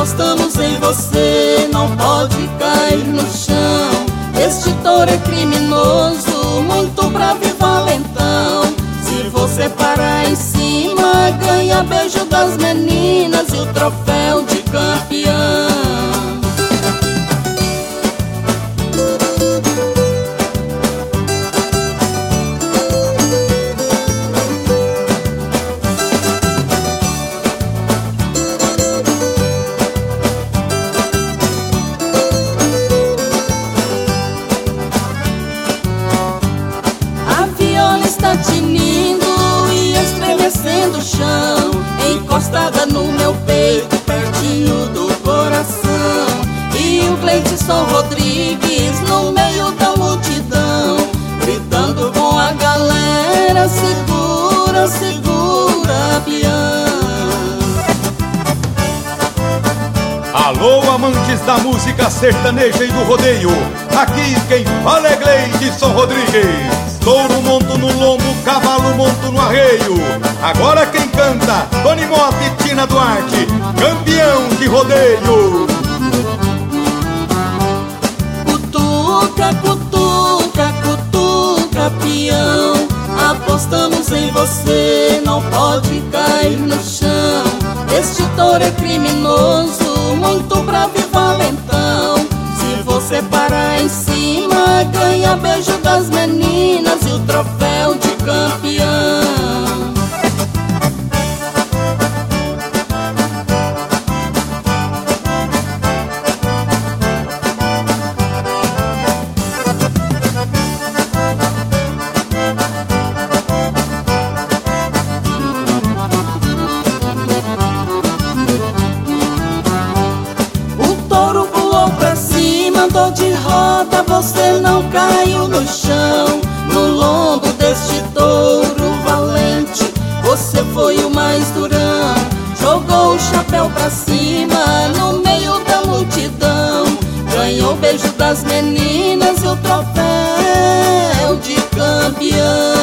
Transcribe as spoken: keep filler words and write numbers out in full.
Apostamos em você, não pode cair no chão. Este touro é criminoso, muito bravo e valentão. Se você parar em cima, ganha beijo das meninas e o troféu de campeão. Está tinindo e estremecendo o chão, encostada no meu peito, pertinho do coração. E o Gleidson Rodrigues no meio da multidão, gritando com a galera: segura, segura, peão. Alô, amantes da música sertaneja e do rodeio, aqui quem fala é Gleidson Rodrigues. Touro monto no lombo, cavalo monto no arreio. Agora quem canta, Tony Mota e Tina Duarte, campeão de rodeio. Cutuca, cutuca, cutuca, peão. Apostamos em você, não pode cair no chão. Este touro é criminoso, muito bravo e valentão. Se você parar em cima, ganha beijo das meninas e o troféu de campeão. Andou de roda, você não caiu no chão. No lombo deste touro valente, você foi o mais durão. Jogou o chapéu pra cima no meio da multidão. Ganhou o beijo das meninas e o troféu de campeão.